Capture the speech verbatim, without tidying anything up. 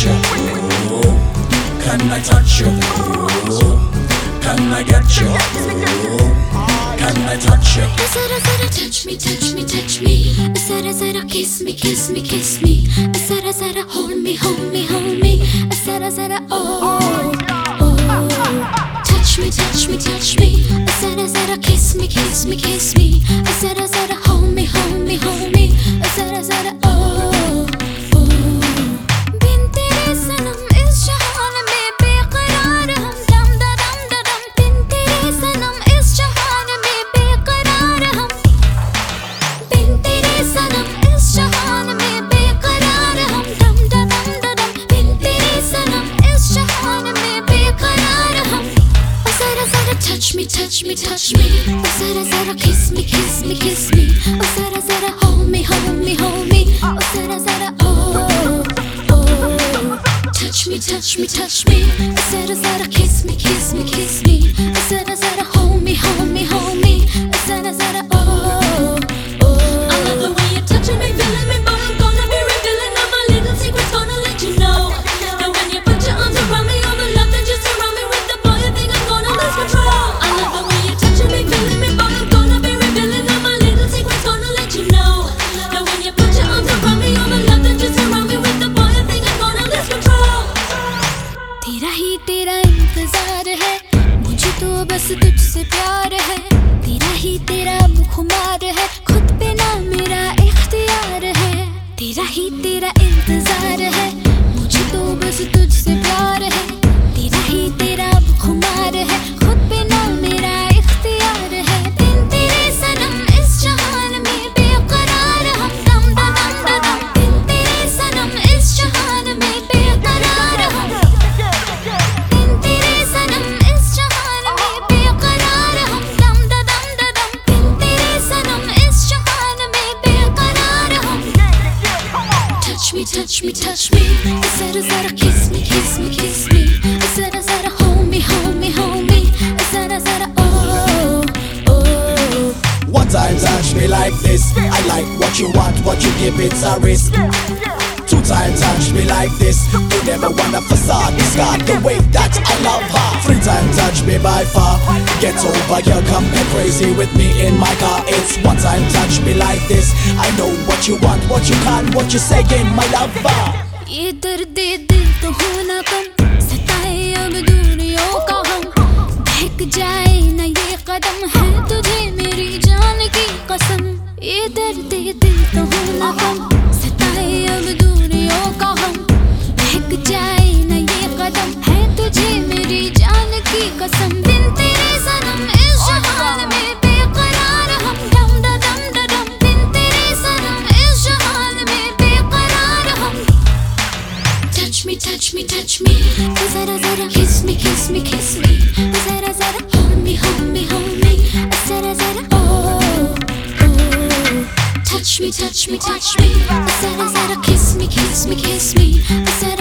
you? Ooh, can I touch you? Ooh, can I get you? Ooh, can I touch you? Zara zara touch me, touch me, touch me. Zara zara kiss me, kiss me, kiss me. Zara zara hold me, hold me, hold me. Zara zara oh oh. Touch me, touch me, touch me. Zara zara kiss me, kiss me, kiss me. Zara zara hold me, hold me, hold me. Zara zara oh oh. बिन तेरे सनम इस जहान में बेकरार हम दम दा दम दा दम. बिन तेरे सनम इस जहान में बेकरार हम. बिन तेरे सनम इस जहान में बेकरार हम दम दा दम दा दम. बिन तेरे सनम इस जहान में बेकरार हम. Zara zara touch me, touch me, touch me. Zara zara kiss me, kiss me, kiss me. Zara zara hold me, hold me, hold me. Zara zara oh oh. Touch me, touch me, touch me. Zara zara kiss me, kiss me, kiss me. Zara zara hold me, hold me, hold me. Zara zara oh oh. I love the way you're touching me, feeling me, but I'm gonna be revealing all my little secrets, gonna let you know. Now when you put your arms around me, all the love that just surround me with the boy, I think I'm gonna lose control. I love the way you're touching me, feeling me, but I'm gonna be revealing all my little secrets, gonna let you know. Now when you put your arms around me, all the love that just surround me with the boy, I think I'm gonna lose control. तेरा ही तेरा इंतजार है, मुझे तो बस तुझसे प्यार है. तेरा ही तेरा खुमार है, खुद पे ना मेरा इख्तियार है. तेरा ही तेरा इंतजार है, मुझे तो बस तुझसे प्यार है. तेरा ही तेरा खुमार है, खुद पे ना मेरा इख्तियार है. बिन तेरे सनम इस जहान में बेकरार हम दम दा दम दा दम. बिन तेरे सनम इस जहान में बेकरार हम. बिन तेरे सनम इस जहान में बेकरार हम दम दा दम दा दम. बिन तेरे सनम इस जहान में बेकरार हम. Touch me, touch me, touch me. Zara zara kiss me, kiss me, kiss me. Zara zara hold me, hold me, hold me. Zara zara oh oh. One time touch me like this. I like what you want, what you give, it's a risk. Two times touch me like this. You never want a facade, discard the way that I love her. Three times touch me by far. Get over here, come get crazy with me in my car. It's one time touch me like this. I know what you want, what you can't, what you saying, my lover. ये दर्द दिल तो होना कम, सताए अब दूरियों का हम. बहक जाए ना ये कदम, है तुझे मेरी जान की कसम. ये दर्द दिल तो होना कम, सताए अब दूरियों का हम. बहक जाए ना ये कदम, है तुझे मेरी जान की कसम. बिन तेरे सनम इस जहान में बेकरार हम दम दा दम दा दम. बिन तेरे सनम इस जहान में बेकरार हम. Touch me, touch me, touch me. Zara zara kiss me, kiss me, kiss me. Zara zara hold me, hold me, hold me. Zara zara oh oh. Touch me, touch me, touch me. Zara zara kiss me, kiss me, kiss me. Zara